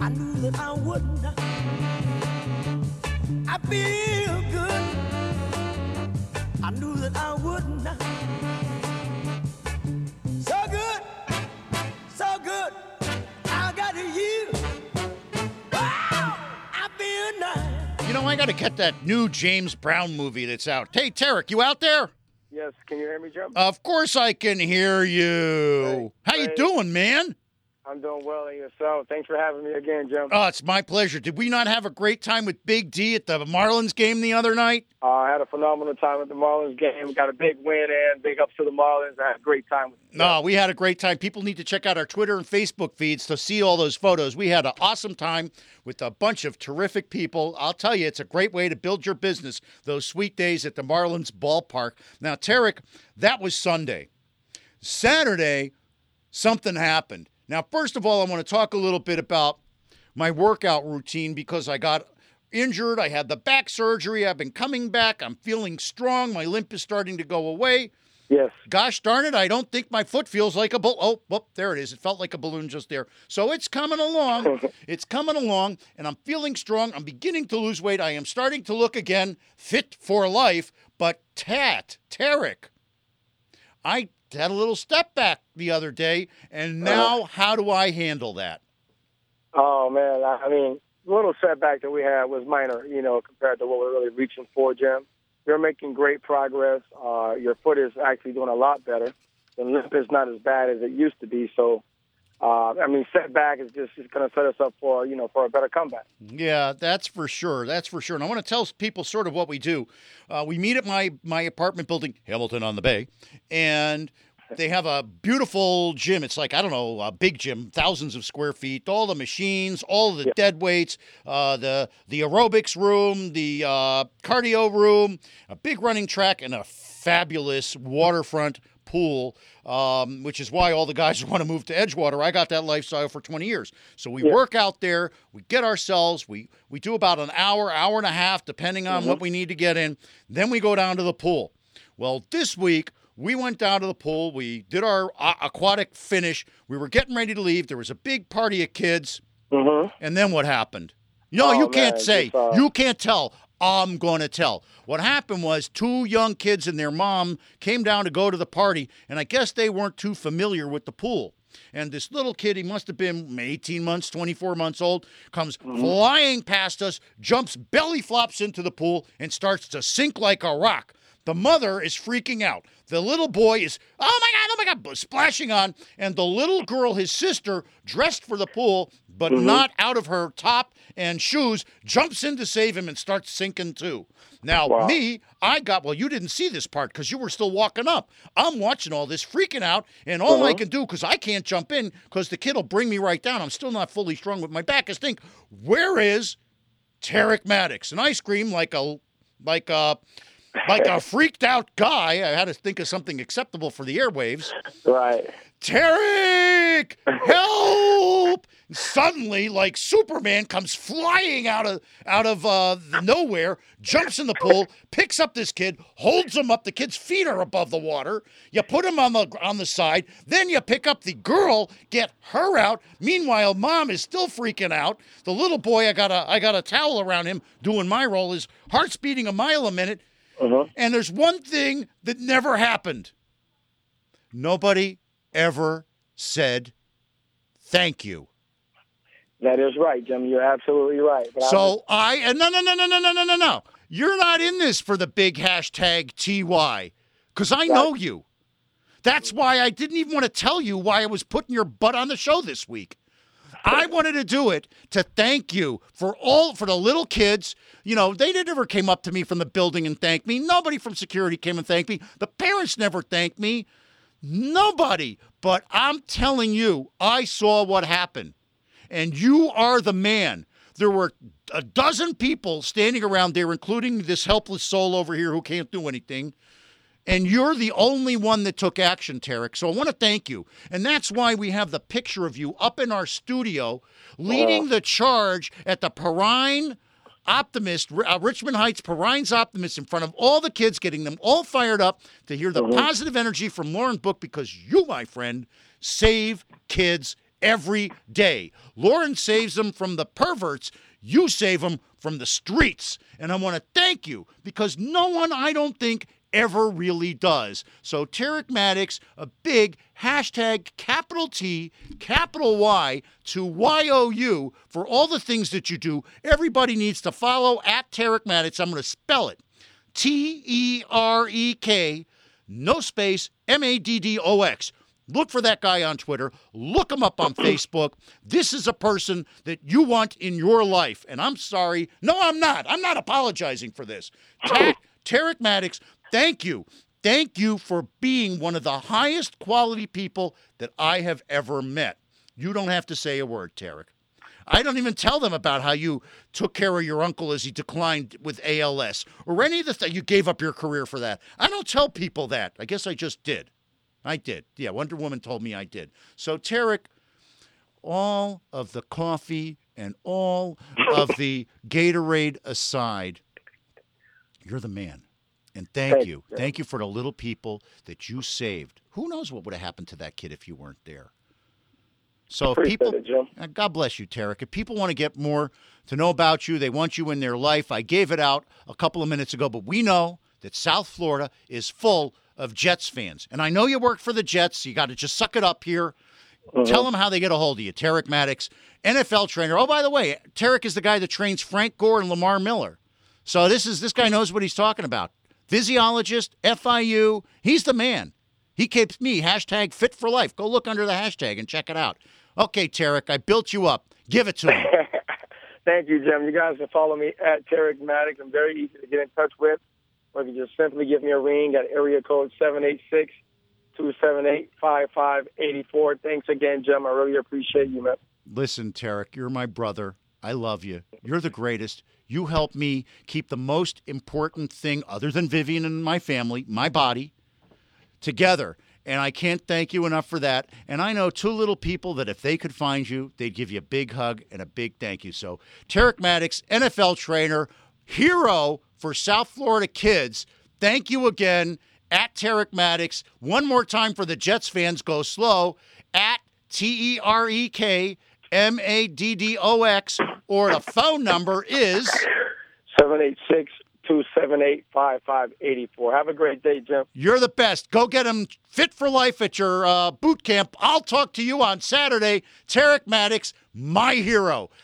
I knew that I wouldn't. I feel good. I knew that I wouldn't. So good, so good. I got you. Wow, I feel nice. You know, I got to get that new James Brown movie that's out. Hey, Tarek, you out there? Yes, can you hear me, Jim? Of course I can hear you. Hey, How you doing, man? I'm doing well, and yourself. Thanks for having me again, Jim. Oh, it's my pleasure. Did we not have a great time with Big D at the Marlins game the other night? I had a phenomenal time at the Marlins game. Got a big win, and big ups to the Marlins. I had a great time with them. No, we had a great time. People need to check out our Twitter and Facebook feeds to see all those photos. We had an awesome time with a bunch of terrific people. I'll tell you, it's a great way to build your business, those sweet days at the Marlins ballpark. Now, Tarek, that was Sunday. Saturday, something happened. Now, first of all, I want to talk a little bit about my workout routine because I got injured. I had the back surgery. I've been coming back. I'm feeling strong. My limp is starting to go away. Yes. Gosh darn it, I don't think my foot feels like a balloon. Oh, well, there it is. It felt like a balloon just there. So it's coming along. It's coming along, and I'm feeling strong. I'm beginning to lose weight. I am starting to look again fit for life. But Tarek, I had a little step back the other day, and now how do I handle that? Oh, man. I mean, the little setback that we had was minor, compared to what we're really reaching for, Jim. You're making great progress. Your foot is actually doing a lot better. The limp is not as bad as it used to be. So, setback is just going to set us up for, for a better comeback. Yeah, that's for sure. That's for sure. And I want to tell people sort of what we do. We meet at my apartment building, Hamilton on the Bay, and they have a beautiful gym. It's like, I don't know, a big gym, thousands of square feet, all the machines, all the dead weights, the aerobics room, the cardio room, a big running track, and a fabulous waterfront pool, which is why all the guys want to move to Edgewater. I got that lifestyle for 20 years. So we work out there, we get ourselves, we do about an hour, hour and a half, depending on what we need to get in. Then we go down to the pool. Well, this week, we went down to the pool. We did our aquatic finish. We were getting ready to leave. There was a big party of kids. And then what happened? No, you can't say. You can't tell. I'm going to tell. What happened was 2 young kids and their mom came down to go to the party, and I guess they weren't too familiar with the pool. And this little kid, he must have been 18 months, 24 months old, comes flying past us, jumps, belly flops into the pool, and starts to sink like a rock. The mother is freaking out. The little boy is, oh my God, splashing on. And the little girl, his sister, dressed for the pool, but not out of her top and shoes, jumps in to save him and starts sinking too. Now, you didn't see this part because you were still walking up. I'm watching all this, freaking out, and all I can do, because I can't jump in because the kid will bring me right down. I'm still not fully strong with my back, is think, where is Tarek Maddox? And I scream like a freaked out guy. I had to think of something acceptable for the airwaves. Right. Tarek, help! Suddenly, like Superman comes flying out of the nowhere, jumps in the pool, picks up this kid, holds him up. The kid's feet are above the water. You put him on the side. Then you pick up the girl, get her out. Meanwhile, mom is still freaking out. The little boy, I got a towel around him, doing my role. His heart's beating a mile a minute. And there's one thing that never happened. Nobody ever said thank you. That is right, Jim. You're absolutely right. But no. You're not in this for the big hashtag TY, because I know you. That's why I didn't even want to tell you why I was putting your butt on the show this week. I wanted to do it to thank you for the little kids. They never came up to me from the building and thanked me. Nobody from security came and thanked me. The parents never thanked me. Nobody. But I'm telling you, I saw what happened. And you are the man. There were a dozen people standing around there, including this helpless soul over here who can't do anything. And you're the only one that took action, Tarek. So I want to thank you. And that's why we have the picture of you up in our studio leading the charge at the Perrine Optimist, Richmond Heights Perrine's Optimist, in front of all the kids, getting them all fired up to hear the positive energy from Lauren Book, because you, my friend, save kids every day. Lauren saves them from the perverts. You save them from the streets. And I want to thank you because no one, I don't think, ever really does. So Tarek Maddox, a big hashtag capital T, capital Y to YOU for all the things that you do. Everybody needs to follow at Tarek Maddox. I'm going to spell it. Terek, no space, Maddox. Look for that guy on Twitter. Look him up on Facebook. This is a person that you want in your life. And I'm sorry. No, I'm not. I'm not apologizing for this. Tarek Maddox, thank you. Thank you for being one of the highest quality people that I have ever met. You don't have to say a word, Tarek. I don't even tell them about how you took care of your uncle as he declined with ALS or any of the things. You gave up your career for that. I don't tell people that. I guess I just did. I did. Yeah, Wonder Woman told me I did. So, Tarek, all of the coffee and all of the Gatorade aside, you're the man. And thank you. Thank you for the little people that you saved. Who knows what would have happened to that kid if you weren't there? So if people, God bless you, Tarek. If people want to get more to know about you, they want you in their life. I gave it out a couple of minutes ago, but we know that South Florida is full of Jets fans. And I know you work for the Jets. You got to just suck it up here. Tell them how they get a hold of you. Tarek Maddox, NFL trainer. Oh, by the way, Tarek is the guy that trains Frank Gore and Lamar Miller. So this guy knows what he's talking about. Physiologist, FIU. He's the man. He keeps me, hashtag fit for life. Go look under the hashtag and check it out. Okay, Tarek, I built you up. Give it to him. Thank you, Jim. You guys can follow me at Tarek Maddox. I'm very easy to get in touch with. Or you can just simply give me a ring at area code 786-278-5584. Thanks again, Jim. I really appreciate you, man. Listen, Tarek, you're my brother. I love you. You're the greatest. You help me keep the most important thing other than Vivian and my family, my body, together. And I can't thank you enough for that. And I know two little people that if they could find you, they'd give you a big hug and a big thank you. So Tarek Maddox, NFL trainer, hero for South Florida kids. Thank you again at Tarek Maddox. One more time for the Jets fans, go slow, at TerekMaddox, or the phone number is 786-278-5584. Have a great day, Jim. You're the best. Go get him fit for life at your boot camp. I'll talk to you on Saturday. Tarek Maddox, my hero.